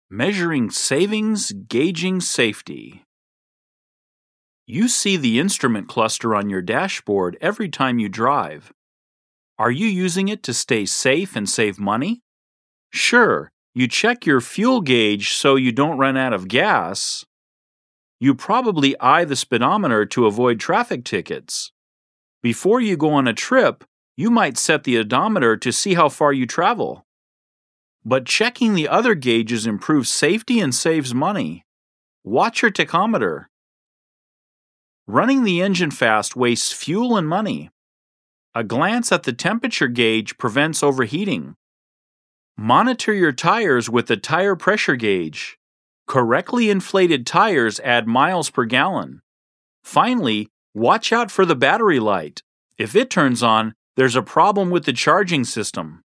Measuring savings, gauging safety. You see the instrument cluster on your dashboard every time you drive. Are you using it to stay safe and save money? Sure, you check your fuel gauge so you don't run out of gas. You probably eye the speedometer to avoid traffic tickets. Before you go on a trip, you might set the odometer to see how far you travel. But checking the other gauges improves safety and saves money. Watch your tachometer. Running the engine fast wastes fuel and money. A glance at the temperature gauge prevents overheating. Monitor your tires with the tire pressure gauge. Correctly inflated tires add miles per gallon. Finally, watch out for the battery light. If it turns on, there's a problem with the charging system.